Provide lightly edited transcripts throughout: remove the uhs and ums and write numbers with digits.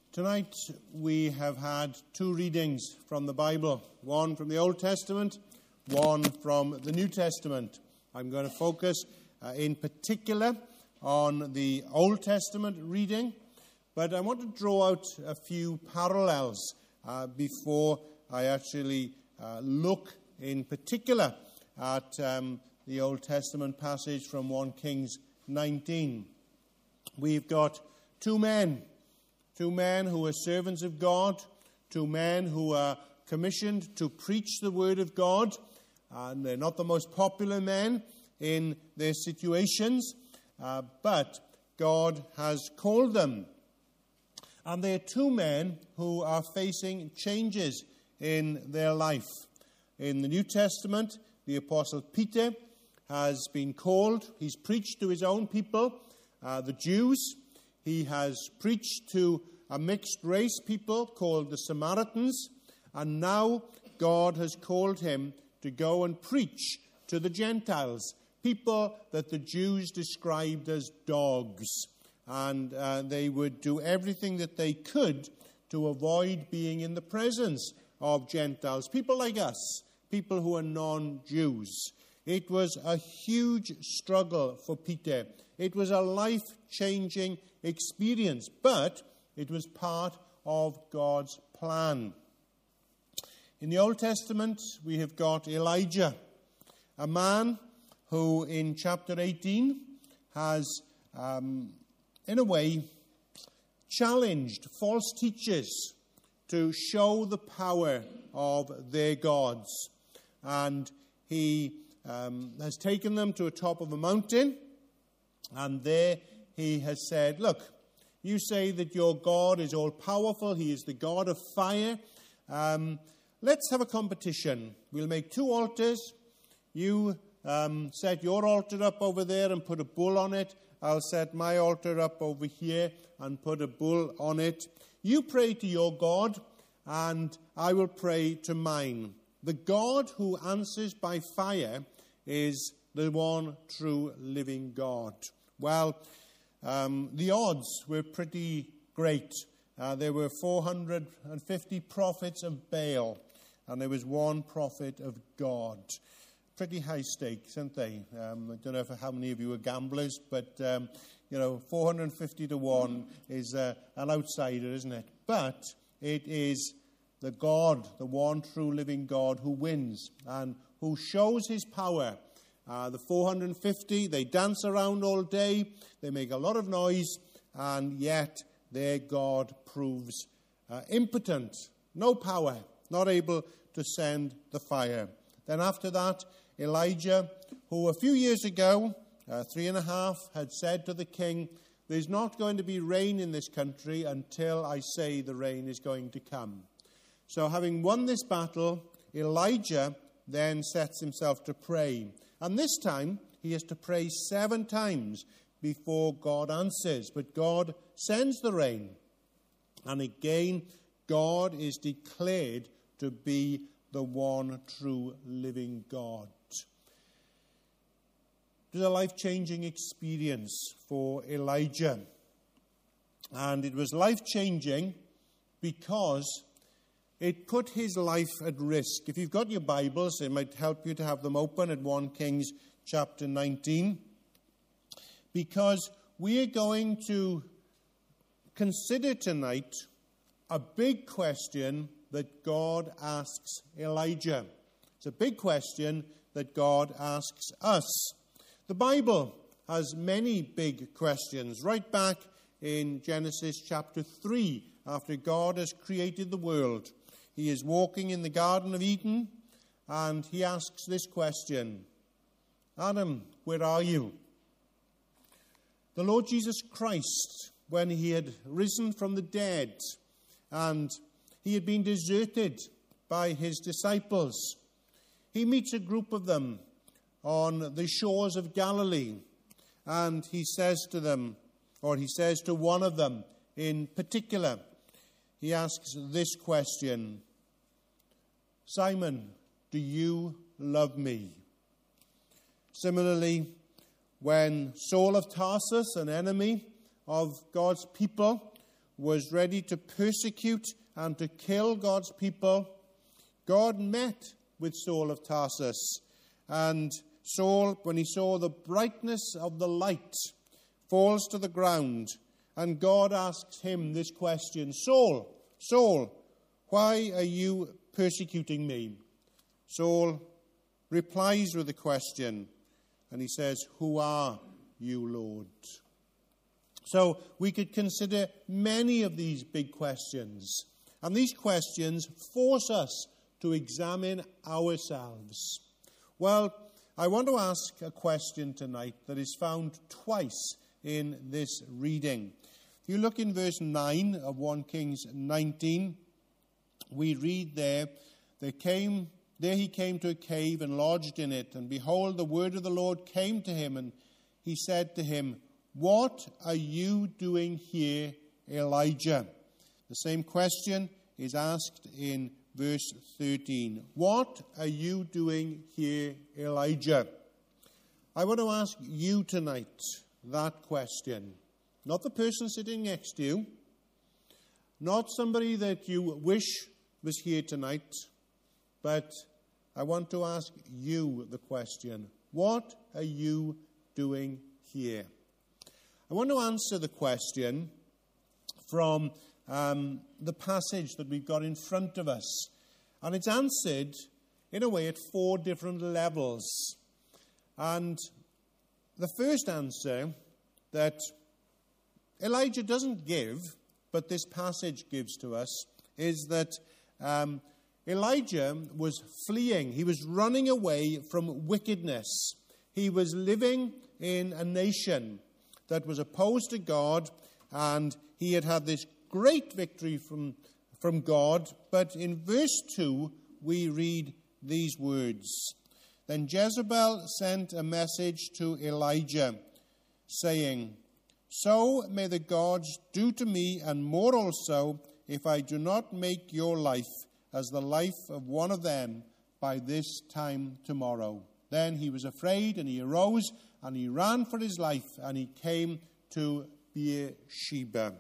Tonight we have had two readings from the Bible, one from the Old Testament, one from the New Testament. I'm going to focus in particular on the Old Testament reading, but I want to draw out a few parallels before I actually look in particular at the Old Testament passage from 1 Kings 19. We've got two men who are servants of God, two men who are commissioned to preach the word of God, and they're not the most popular men in their situations, but God has called them. And they are two men who are facing changes in their life. In the New Testament, the Apostle Peter has been called. He's preached to his own people, the Jews. He has preached to a mixed race people called the Samaritans, and now God has called him to go and preach to the Gentiles, people that the Jews described as dogs, and they would do everything that they could to avoid being in the presence of Gentiles, people like us, people who are non-Jews. It was a huge struggle for Peter. It was a life-changing experience, but it was part of God's plan. In the Old Testament, we have got Elijah, a man who in chapter 18 has, in a way, challenged false teachers to show the power of their gods. And he has taken them to the top of a mountain, and there he has said, look, you say that your God is all-powerful, he is the God of fire. Let's have a competition. We'll make two altars. You set your altar up over there and put a bull on it. I'll set my altar up over here and put a bull on it. You pray to your God, and I will pray to mine. The God who answers by fire is the one true living God. Well, the odds were pretty great. There were 450 prophets of Baal, and there was one prophet of God. Pretty high stakes, aren't they? I don't know how many of you are gamblers, but 450 to 1 is an outsider, isn't it? But it is the God, the one true living God, who wins and who shows his power. The 450, they dance around all day, they make a lot of noise, and yet their God proves impotent, no power, not able to send the fire. Then after that, Elijah, who a few years ago, 3.5, had said to the king, there's not going to be rain in this country until I say the rain is going to come. So having won this battle, Elijah then sets himself to pray. And this time, he has to pray 7 times before God answers. But God sends the rain. And again, God is declared to be the one true living God. It was a life-changing experience for Elijah. And it was life-changing because it put his life at risk. If you've got your Bibles, it might help you to have them open at 1 Kings chapter 19. Because we are going to consider tonight a big question that God asks Elijah. It's a big question that God asks us. The Bible has many big questions. Right back in Genesis chapter 3, after God has created the world, he is walking in the Garden of Eden, and he asks this question, Adam, where are you? The Lord Jesus Christ, when he had risen from the dead, and he had been deserted by his disciples, he meets a group of them on the shores of Galilee, and he says to them, or he says to one of them in particular, he asks this question, Simon, do you love me? Similarly, when Saul of Tarsus, an enemy of God's people, was ready to persecute and to kill God's people, God met with Saul of Tarsus. And Saul, when he saw the brightness of the light, falls to the ground. And God asks him this question, Saul, Saul, why are you persecuting me? Saul replies with a question, and he says, who are you, Lord? So we could consider many of these big questions. And these questions force us to examine ourselves. Well, I want to ask a question tonight that is found twice in this reading. If you look in verse 9 of 1 Kings 19, we read there he came to a cave and lodged in it, and behold, the word of the Lord came to him, and he said to him, what are you doing here, Elijah? The same question is asked in verse 13. What are you doing here, Elijah? I want to ask you tonight that question. Not the person sitting next to you, not somebody that you wish was here tonight, but I want to ask you the question. What are you doing here? I want to answer the question from the passage that we've got in front of us. And it's answered, in a way, at 4 different levels. And the first answer that Elijah doesn't give, but this passage gives to us, is that Elijah was fleeing. He was running away from wickedness. He was living in a nation that was opposed to God, and he had this great victory from God. But in verse 2, we read these words. Then Jezebel sent a message to Elijah, saying, so may the gods do to me, and more also, if I do not make your life as the life of one of them by this time tomorrow. Then he was afraid, and he arose, and he ran for his life, and he came to Beersheba.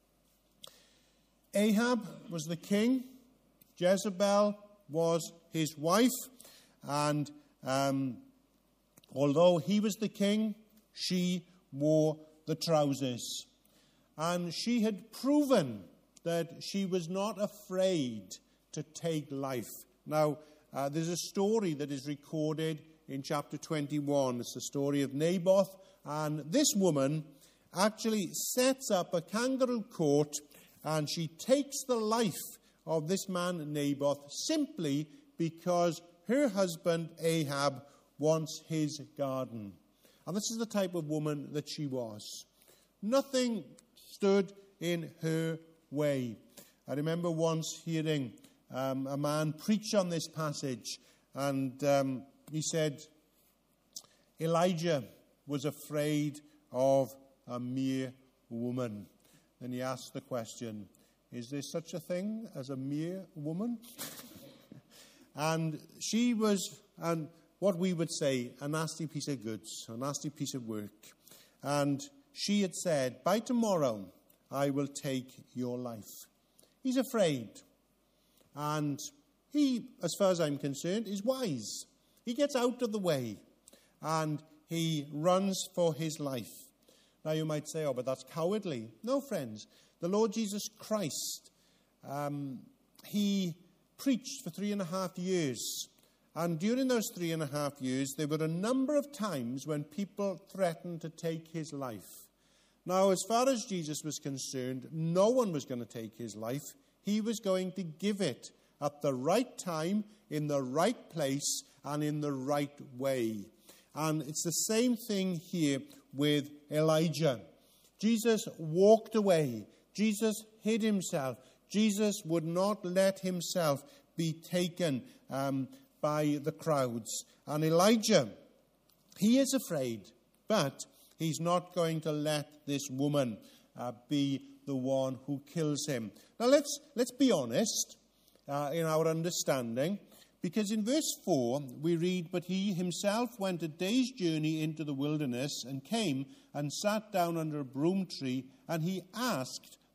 Ahab was the king. Jezebel was his wife. And although he was the king, she wore the trousers. And she had proven that she was not afraid to take life. Now, there's a story that is recorded in chapter 21. It's the story of Naboth. And this woman actually sets up a kangaroo court, and she takes the life of this man Naboth simply because her husband Ahab wants his garden. And this is the type of woman that she was. Nothing stood in her way. I remember once hearing a man preach on this passage, and he said, Elijah was afraid of a mere woman. Then he asked the question, is there such a thing as a mere woman? And she was, and what we would say, a nasty piece of goods, a nasty piece of work. And she had said, by tomorrow I will take your life. He's afraid. And he, as far as I'm concerned, is wise. He gets out of the way and he runs for his life. Now you might say, oh, but that's cowardly. No, friends. The Lord Jesus Christ, he preached for 3.5 years. And during those 3.5 years, there were a number of times when people threatened to take his life. Now, as far as Jesus was concerned, no one was going to take his life. He was going to give it at the right time, in the right place, and in the right way. And it's the same thing here with Elijah. Jesus walked away. Jesus hid himself. Jesus would not let himself be taken by the crowds. And Elijah, he is afraid, but he's not going to let this woman be the one who kills him. Now let's be honest in our understanding, because in verse 4 we read, but he himself went a day's journey into the wilderness and came and sat down under a broom tree, and he asked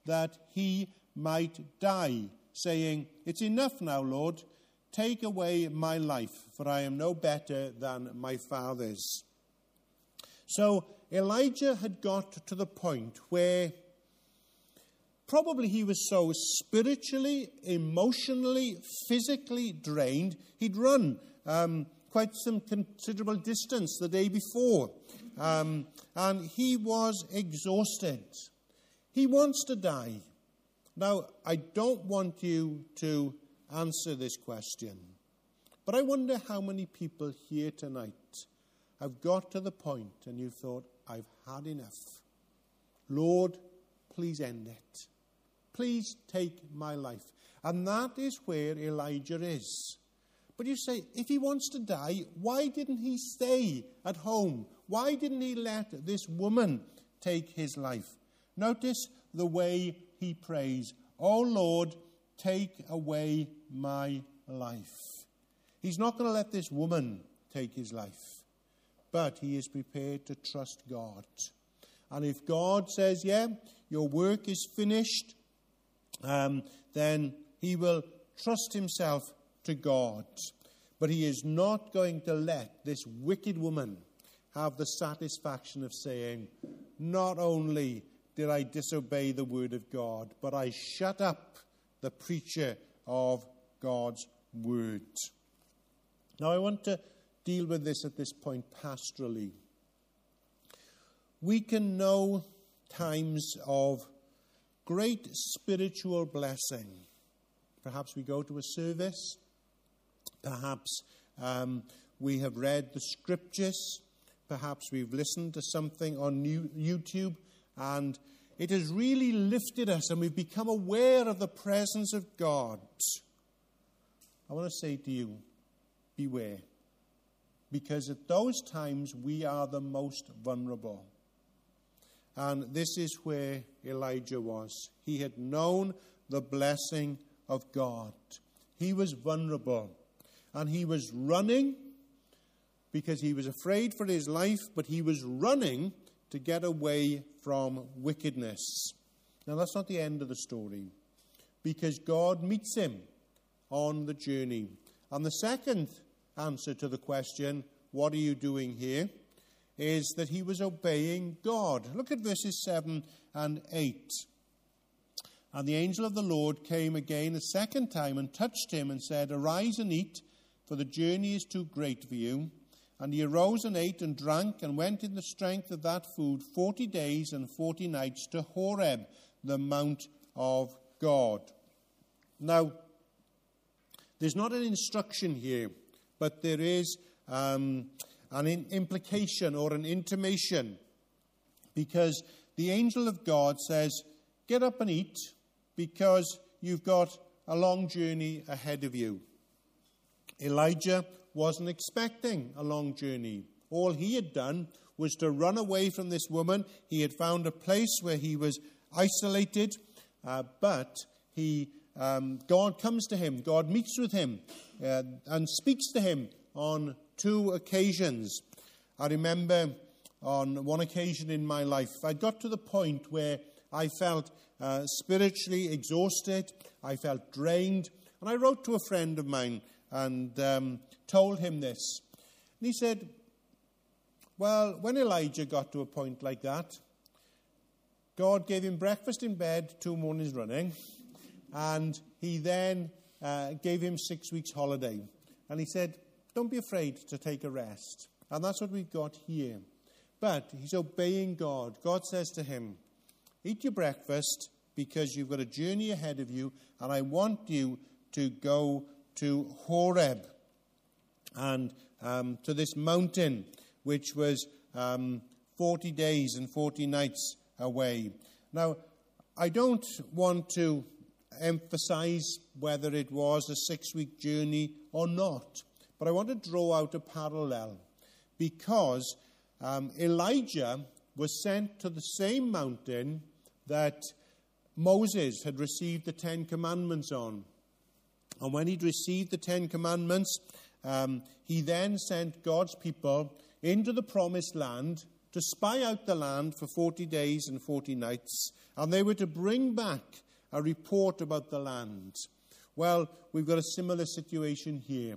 that he might die, saying, "It's enough now, Lord. Take away my life, for I am no better than my fathers." So Elijah had got to the point where probably he was so spiritually, emotionally, physically drained, he'd run quite some considerable distance the day before. And he was exhausted. He wants to die. Now, I don't want you to answer this question, but I wonder how many people here tonight have got to the point and you've thought, "I've had enough. Lord, please end it. Please take my life." And that is where Elijah is. But you say, if he wants to die, why didn't he stay at home? Why didn't he let this woman take his life? Notice the way he prays, "Oh Lord, take away my life." He's not going to let this woman take his life, but he is prepared to trust God. And if God says, "Yeah, your work is finished," then he will trust himself to God. But he is not going to let this wicked woman have the satisfaction of saying, "Not only did I disobey the word of God, but I shut up the preacher of God's word." Now I want to deal with this at this point pastorally. We can know times of great spiritual blessing. Perhaps we go to a service. Perhaps we have read the scriptures. Perhaps we've listened to something on YouTube and it has really lifted us and we've become aware of the presence of God. I want to say to you, beware. Because at those times we are the most vulnerable. And this is where Elijah was. He had known the blessing of God. He was vulnerable. And he was running because he was afraid for his life, but he was running to get away from wickedness. Now that's not the end of the story, because God meets him on the journey. And the second answer to the question, "What are you doing here?" is that he was obeying God. Look at verses 7 and 8. "And the angel of the Lord came again a second time and touched him and said, 'Arise and eat, for the journey is too great for you.' And he arose and ate and drank and went in the strength of that food 40 days and 40 nights to Horeb, the mount of God." Now, there's not an instruction here, but there is an implication or an intimation, because the angel of God says, "Get up and eat, because you've got a long journey ahead of you." Elijah wasn't expecting a long journey. All he had done was to run away from this woman. He had found a place where he was isolated, but God comes to him. God meets with him and speaks to him on 2 occasions. I remember on one occasion in my life, I got to the point where I felt spiritually exhausted. I felt drained. And I wrote to a friend of mine and told him this. And he said, "Well, when Elijah got to a point like that, God gave him breakfast in bed 2 mornings running, and he then gave him 6 weeks holiday. And he said, don't be afraid to take a rest." And that's what we've got here. But he's obeying God. God says to him, "Eat your breakfast, because you've got a journey ahead of you, and I want you to go to Horeb, and to this mountain, which was 40 days and 40 nights away." Now, I don't want to emphasize whether it was a 6-week journey or not, but I want to draw out a parallel, because Elijah was sent to the same mountain that Moses had received the 10 Commandments on. And when he'd received the 10 Commandments, he then sent God's people into the promised land to spy out the land for 40 days and 40 nights, and they were to bring back a report about the land. Well, we've got a similar situation here.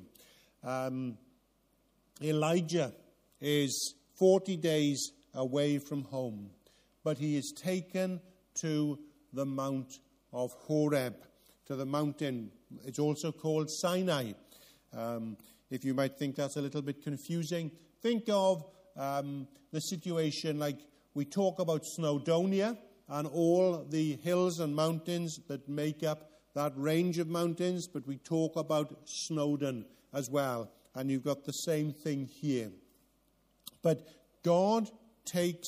Elijah is 40 days away from home, but he is taken to the Mount of Horeb, to the mountain. It's also called Sinai. If you might think that's a little bit confusing, think of the situation like we talk about Snowdonia and all the hills and mountains that make up that range of mountains, but we talk about Snowdon as well, and you've got the same thing here. But God takes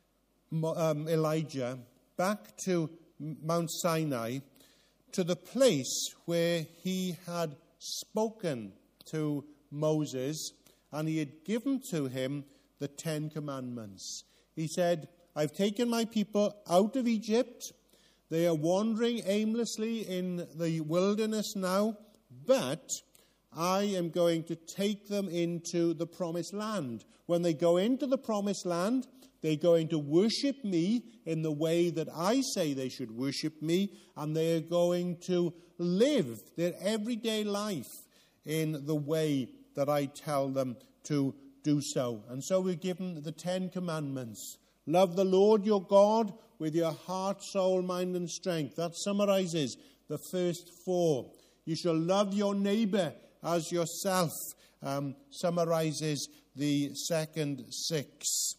Elijah back to Mount Sinai, to the place where he had spoken to Moses, and he had given to him the 10 Commandments. He said, I've taken my people out of Egypt. They are wandering aimlessly in the wilderness now, but I am going to take them into the promised land. When they go into the promised land, they're going to worship me in the way that I say they should worship me, and they are going to live their everyday life in the way that I tell them to do so. And so we're given the 10 Commandments. Love the Lord your God with your heart, soul, mind, and strength. That summarizes the first 4. You shall love your neighbor as yourself, summarizes the second 6.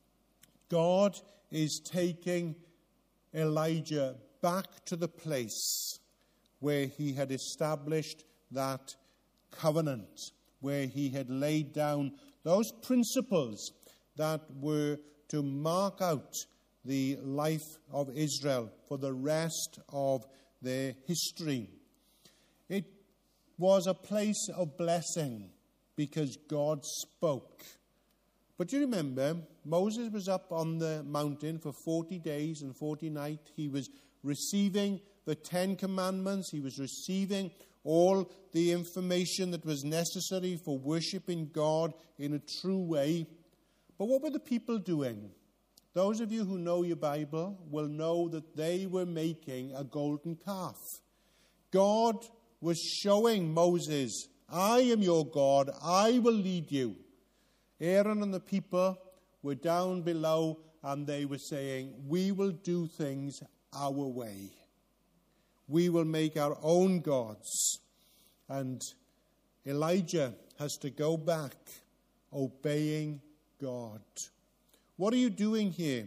God is taking Elijah back to the place where he had established that covenant, where he had laid down those principles that were to mark out the life of Israel for the rest of their history. It was a place of blessing because God spoke. But you remember, Moses was up on the mountain for 40 days and 40 nights. He was receiving the 10 Commandments. He was receiving all the information that was necessary for worshiping God in a true way. But what were the people doing? Those of you who know your Bible will know that they were making a golden calf. God was showing Moses, I am your God, I will lead you. Aaron and the people were down below and they were saying, we will do things our way. We will make our own gods. And Elijah has to go back obeying God. What are you doing here?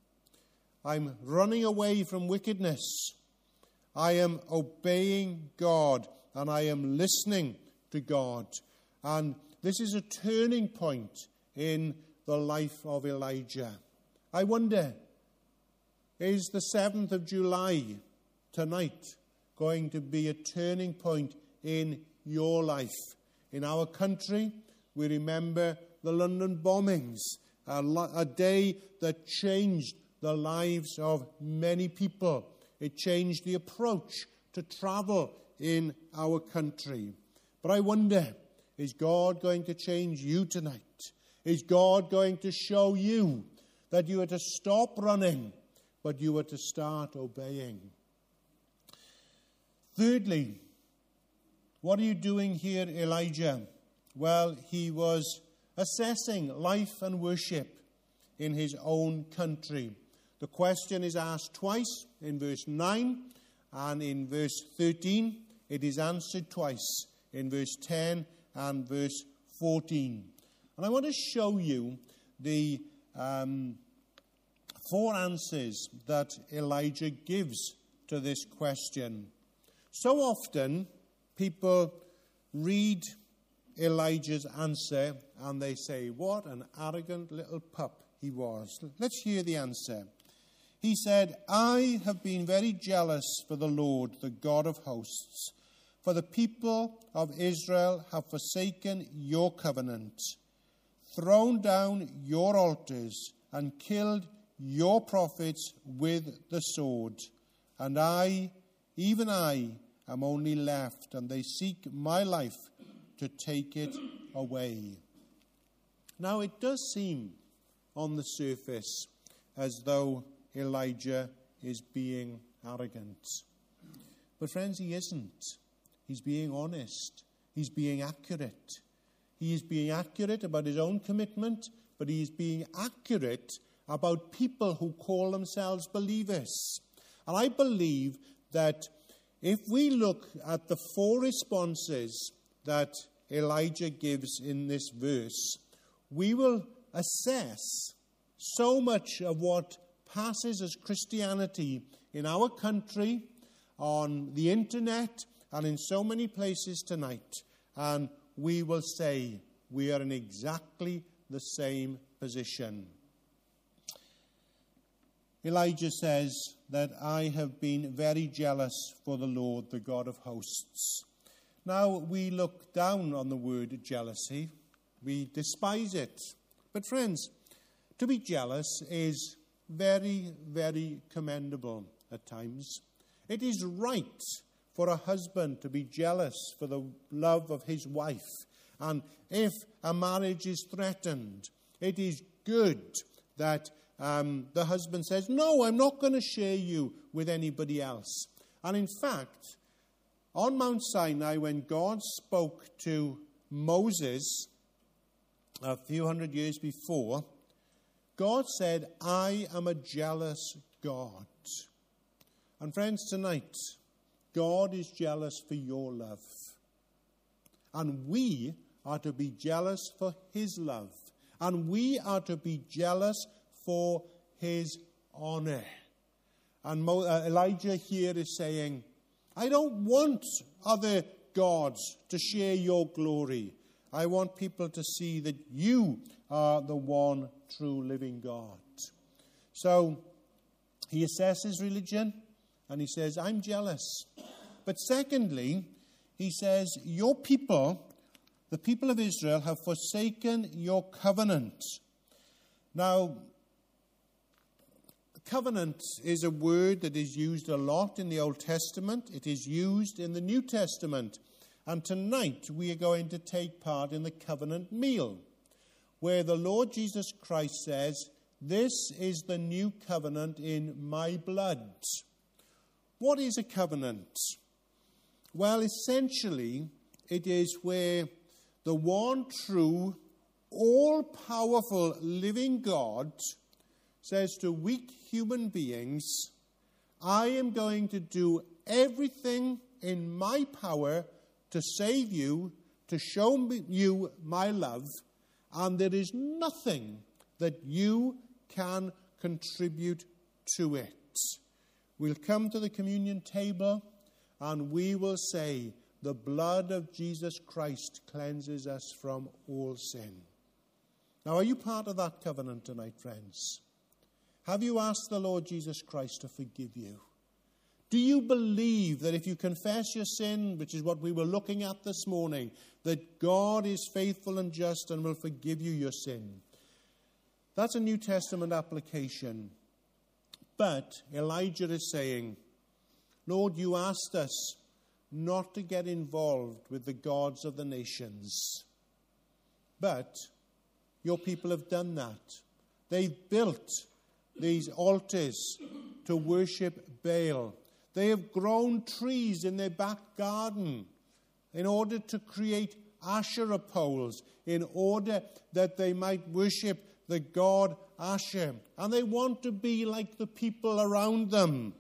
I'm running away from wickedness. I am obeying God and I am listening to God. And this is a turning point in the life of Elijah. I wonder, is the 7th of July tonight going to be a turning point in your life? In our country, we remember the London bombings, a day that changed the lives of many people. It changed the approach to travel in our country. But I wonder, is God going to change you tonight? Is God going to show you that you are to stop running, but you are to start obeying? Thirdly, what are you doing here, Elijah? Well, he was assessing life and worship in his own country. The question is asked twice in verse 9 and in verse 13. It is answered twice in verse 10 and verse 14. And I want to show you the 4 answers that Elijah gives to this question. So often, people read Elijah's answer and they say, what an arrogant little pup he was. Let's hear the answer. He said, I have been very jealous for the Lord, the God of hosts. For the people of Israel have forsaken your covenant, thrown down your altars, and killed your prophets with the sword. And I, even I, am only left, and they seek my life to take it away. Now, it does seem on the surface, as though Elijah is being arrogant. But friends, he isn't. He's being honest. He's being accurate. He is being accurate about his own commitment, but he is being accurate about people who call themselves believers. And I believe that if we look at the 4 responses that Elijah gives in this verse, we will assess so much of what passes as Christianity in our country, on the internet, and in so many places tonight. And we will say we are in exactly the same position. Elijah says that I have been very jealous for the Lord, the God of hosts. Now, we look down on the word jealousy. We despise it. But friends, to be jealous is very, very commendable at times. It is right for a husband to be jealous for the love of his wife. And if a marriage is threatened, it is good that the husband says, no, I'm not going to share you with anybody else. And in fact, on Mount Sinai, when God spoke to Moses a few hundred years before, God said, I am a jealous God. And friends, tonight, God is jealous for your love. And we are to be jealous for his love. And we are to be jealous for his honor. And Elijah here is saying, I don't want other gods to share your glory. I want people to see that you are the one true living God. So he assesses religion and he says, I'm jealous. But secondly, he says, your people, the people of Israel, have forsaken your covenant. Now, covenant is a word that is used a lot in the Old Testament. It is used in the New Testament. And tonight we are going to take part in the covenant meal, where the Lord Jesus Christ says, this is the new covenant in my blood. What is a covenant? Well, essentially, it is where the one true, all-powerful living God says to weak human beings, I am going to do everything in my power to save you, to show you my love, and there is nothing that you can contribute to it. We'll come to the communion table and we will say, the blood of Jesus Christ cleanses us from all sin. Now, are you part of that covenant tonight, friends? Have you asked the Lord Jesus Christ to forgive you? Do you believe that if you confess your sin, which is what we were looking at this morning, that God is faithful and just and will forgive you your sin? That's a New Testament application. But Elijah is saying, Lord, you asked us not to get involved with the gods of the nations. But your people have done that. They've built these altars to worship Baal. They have grown trees in their back garden in order to create Asherah poles, in order that they might worship the god Asher. And they want to be like the people around them.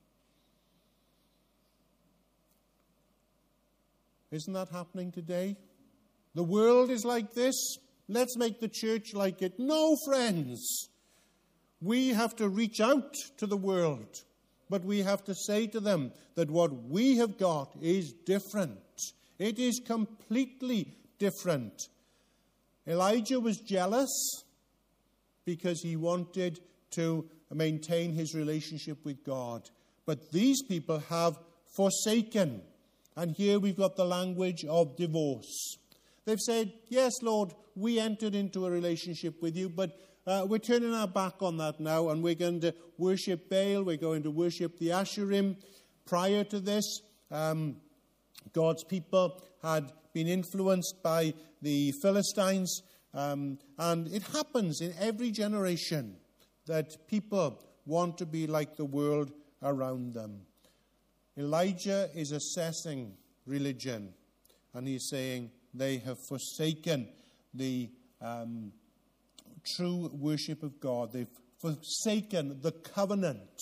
Isn't that happening today? The world is like this. Let's make the church like it. No, friends. We have to reach out to the world. But we have to say to them that what we have got is different. It is completely different. Elijah was jealous because he wanted to maintain his relationship with God. But these people have forsaken. And here we've got the language of divorce. They've said, yes, Lord, we entered into a relationship with you, but we're turning our back on that now, and we're going to worship Baal, we're going to worship the Asherim. Prior to this, God's people had been influenced by the Philistines, And it happens in every generation that people want to be like the world around them. Elijah is assessing religion, and he's saying they have forsaken the true worship of God. They've forsaken the covenant.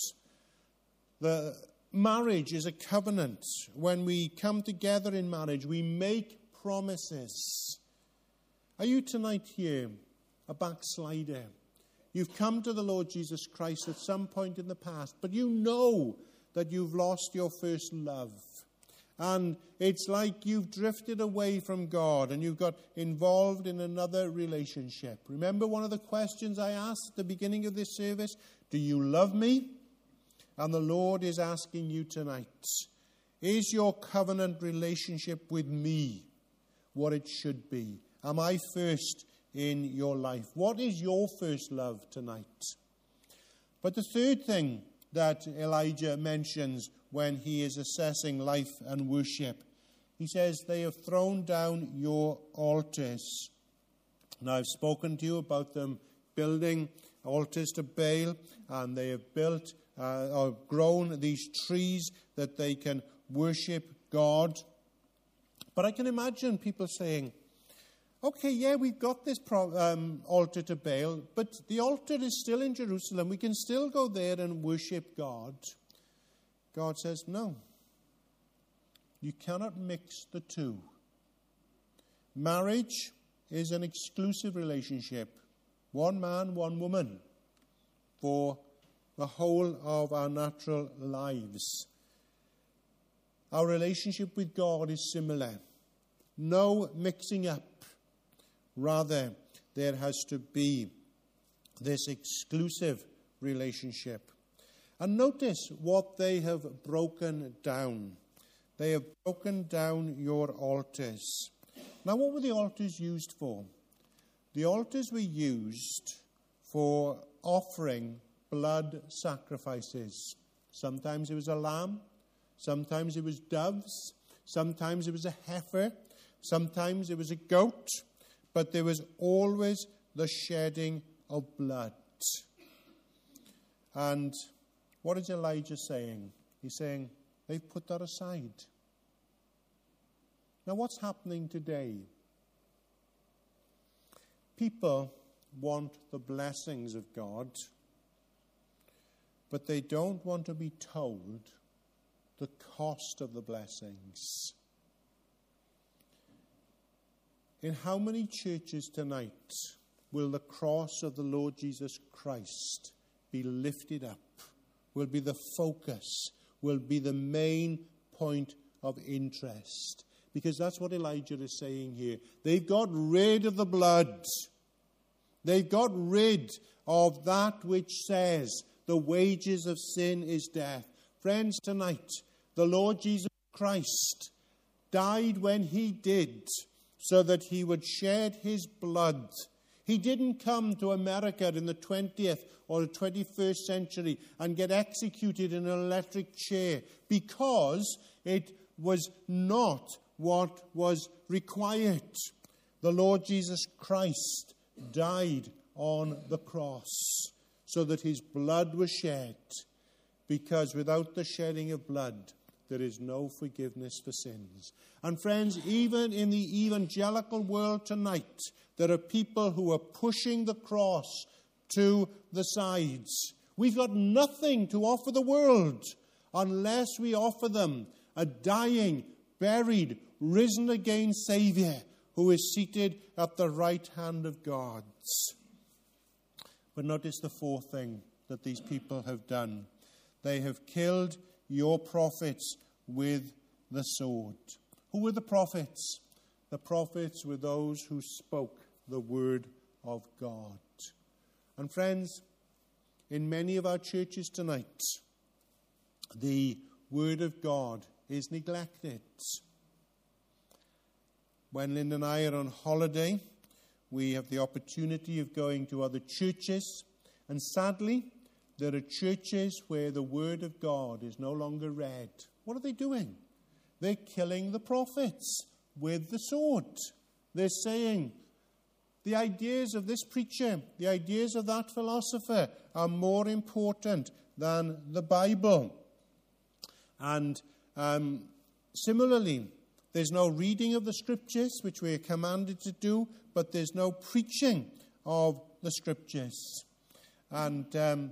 The marriage is a covenant. When we come together in marriage, we make promises. Are you tonight here a backslider? You've come to the Lord Jesus Christ at some point in the past, but you know that you've lost your first love. And it's like you've drifted away from God and you've got involved in another relationship. Remember one of the questions I asked at the beginning of this service? Do you love me? And the Lord is asking you tonight, is your covenant relationship with me what it should be? Am I first in your life? What is your first love tonight? But the third thing that Elijah mentions when he is assessing life and worship, he says, they have thrown down your altars. Now, I've spoken to you about them building altars to Baal, and they have built or grown these trees that they can worship God. But I can imagine people saying, okay, yeah, we've got this altar to Baal, but the altar is still in Jerusalem. We can still go there and worship God. God says, no. You cannot mix the two. Marriage is an exclusive relationship. One man, one woman, for the whole of our natural lives. Our relationship with God is similar. No mixing up. Rather, there has to be this exclusive relationship. And notice what they have broken down. They have broken down your altars. Now, what were the altars used for? The altars were used for offering blood sacrifices. Sometimes it was a lamb. Sometimes it was doves. Sometimes it was a heifer. Sometimes it was a goat. But there was always the shedding of blood. And what is Elijah saying? He's saying, they've put that aside. Now, what's happening today? People want the blessings of God, but they don't want to be told the cost of the blessings. In how many churches tonight will the cross of the Lord Jesus Christ be lifted up, will be the focus, will be the main point of interest? Because that's what Elijah is saying here. They've got rid of the blood. They've got rid of that which says the wages of sin is death. Friends, tonight, the Lord Jesus Christ died when he did, so that he would shed his blood. He didn't come to America in the 20th or the 21st century and get executed in an electric chair, because it was not what was required. The Lord Jesus Christ died on the cross so that his blood was shed, because without the shedding of blood, there is no forgiveness for sins. And friends, even in the evangelical world tonight, there are people who are pushing the cross to the sides. We've got nothing to offer the world unless we offer them a dying, buried, risen again Savior who is seated at the right hand of God. But notice the fourth thing that these people have done. They have killed your prophets with the sword. Who were the prophets? The prophets were those who spoke the word of God. And friends, in many of our churches tonight, the word of God is neglected. When Linda and I are on holiday, we have the opportunity of going to other churches, and sadly, there are churches where the word of God is no longer read. What are they doing? They're killing the prophets with the sword. They're saying, the ideas of this preacher, the ideas of that philosopher are more important than the Bible. And similarly, there's no reading of the Scriptures, which we are commanded to do, but there's no preaching of the Scriptures. And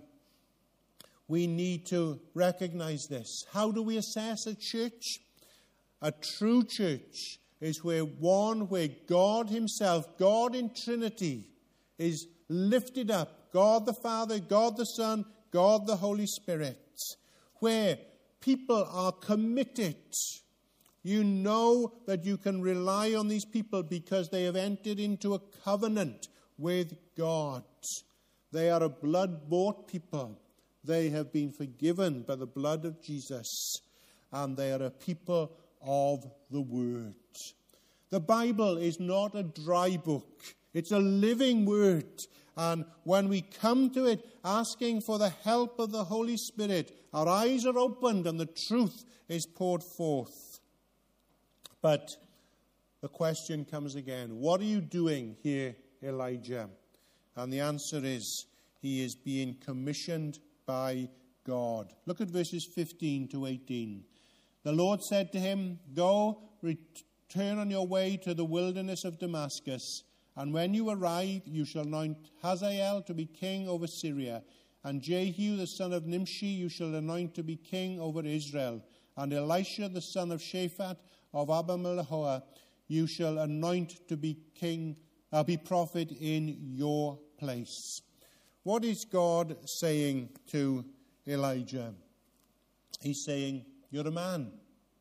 we need to recognize this. How do we assess a church? A true church is where God himself, God in Trinity, is lifted up. God the Father, God the Son, God the Holy Spirit. Where people are committed. You know that you can rely on these people because they have entered into a covenant with God. They are a blood-bought people. They have been forgiven by the blood of Jesus. And they are a people of the Word. The Bible is not a dry book. It's a living Word. And when we come to it asking for the help of the Holy Spirit, our eyes are opened and the truth is poured forth. But the question comes again, what are you doing here, Elijah? And the answer is, he is being commissioned by God. Look at verses 15 to 18. The Lord said to him, go, return on your way to the wilderness of Damascus, and when you arrive, you shall anoint Hazael to be king over Syria, and Jehu the son of Nimshi you shall anoint to be king over Israel, and Elisha the son of Shaphat of Abel-meholah you shall anoint to be be prophet in your place. What is God saying to Elijah? He's saying, you're a man.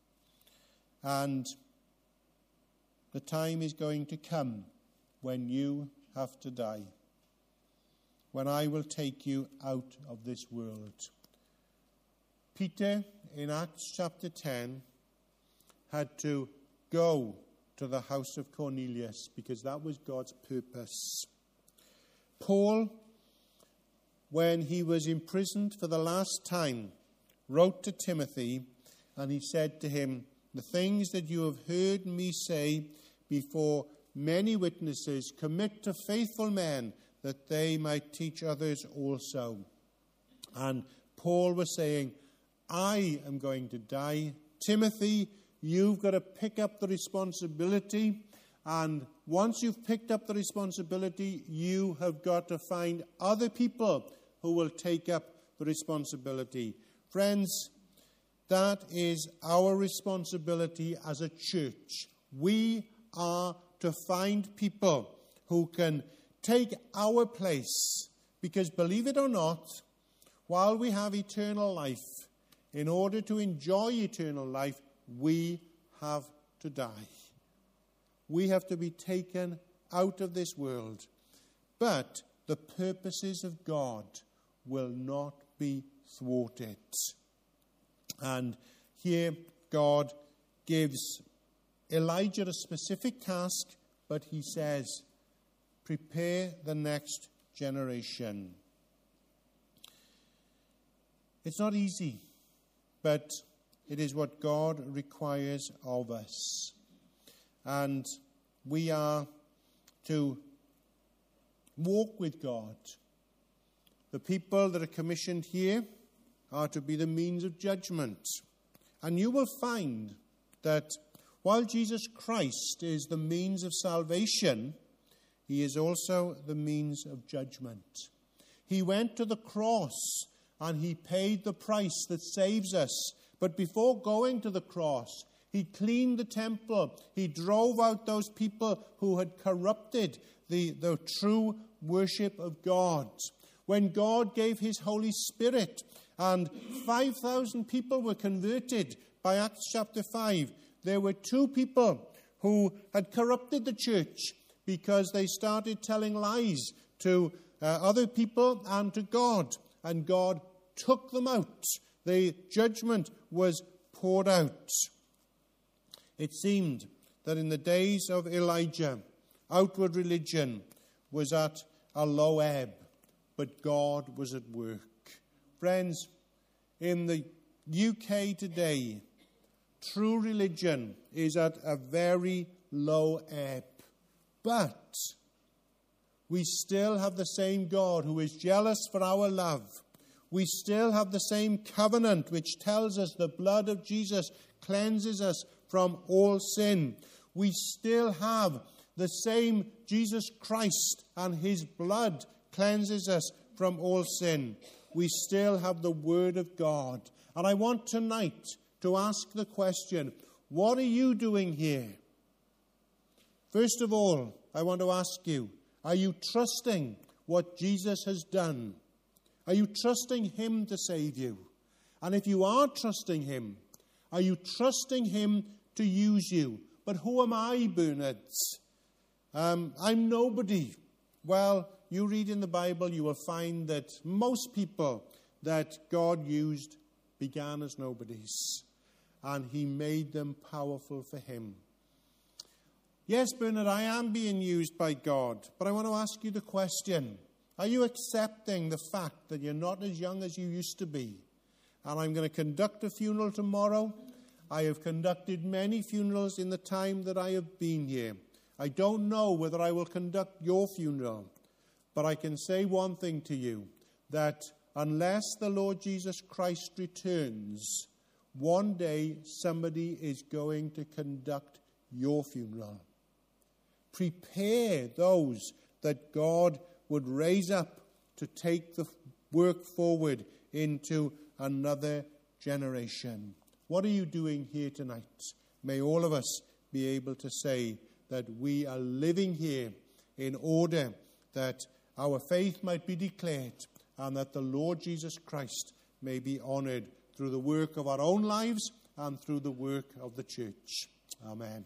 And the time is going to come when you have to die. When I will take you out of this world. Peter, in Acts chapter 10, had to go to the house of Cornelius because that was God's purpose. Paul, when he was imprisoned for the last time, wrote to Timothy, and he said to him, the things that you have heard me say before many witnesses, commit to faithful men that they might teach others also. And Paul was saying, I am going to die. Timothy, you've got to pick up the responsibility. And once you've picked up the responsibility, you have got to find other people who will take up the responsibility. Friends, that is our responsibility as a church. We are to find people who can take our place. Because believe it or not, while we have eternal life, in order to enjoy eternal life, we have to die. We have to be taken out of this world. But the purposes of God will not be thwarted. And here God gives Elijah a specific task, but he says, prepare the next generation. It's not easy, but it is what God requires of us. And we are to walk with God. The people that are commissioned here are to be the means of judgment. And you will find that while Jesus Christ is the means of salvation, he is also the means of judgment. He went to the cross and he paid the price that saves us. But before going to the cross, he cleaned the temple. He drove out those people who had corrupted the true worship of God. When God gave his Holy Spirit and 5,000 people were converted by Acts chapter 5, there were 2 people who had corrupted the church because they started telling lies to other people and to God. And God took them out. The judgment was poured out. It seemed that in the days of Elijah, outward religion was at a low ebb, but God was at work. Friends, in the UK today, true religion is at a very low ebb. But We still have the same God who is jealous for our love. We still have the same covenant which tells us the blood of Jesus cleanses us from all sin. We still have the same Jesus Christ, and his blood cleanses us from all sin. We still have the Word of God. And I want tonight to ask the question, what are you doing here? First of all, I want to ask you, are you trusting what Jesus has done? Are you trusting him to save you? And if you are trusting him, are you trusting him to use you? But who am I, Bernard? I'm nobody. Well, you read in the Bible, you will find that most people that God used began as nobodies. And he made them powerful for him. Yes, Bernard, I am being used by God. But I want to ask you the question. Are you accepting the fact that you're not as young as you used to be? And I'm going to conduct a funeral tomorrow. I have conducted many funerals in the time that I have been here. I don't know whether I will conduct your funeral. But I can say one thing to you, that unless the Lord Jesus Christ returns, one day somebody is going to conduct your funeral. Prepare those that God would raise up to take the work forward into another generation. What are you doing here tonight? May all of us be able to say that we are living here in order that our faith might be declared and that the Lord Jesus Christ may be honored through the work of our own lives and through the work of the church. Amen.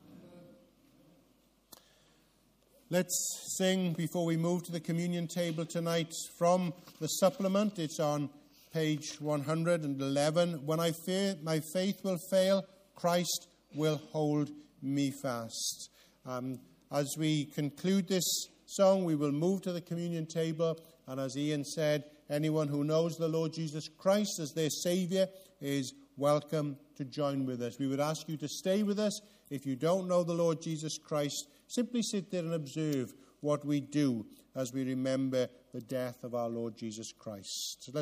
Let's sing before we move to the communion table tonight from the supplement. It's on page 111. When I fear my faith will fail, Christ will hold me fast. As we conclude this song, we will move to the communion table. And as Ian said, anyone who knows the Lord Jesus Christ as their Saviour is welcome to join with us. We would ask you to stay with us. If you don't know the Lord Jesus Christ, simply sit there and observe what we do as we remember the death of our Lord Jesus Christ. So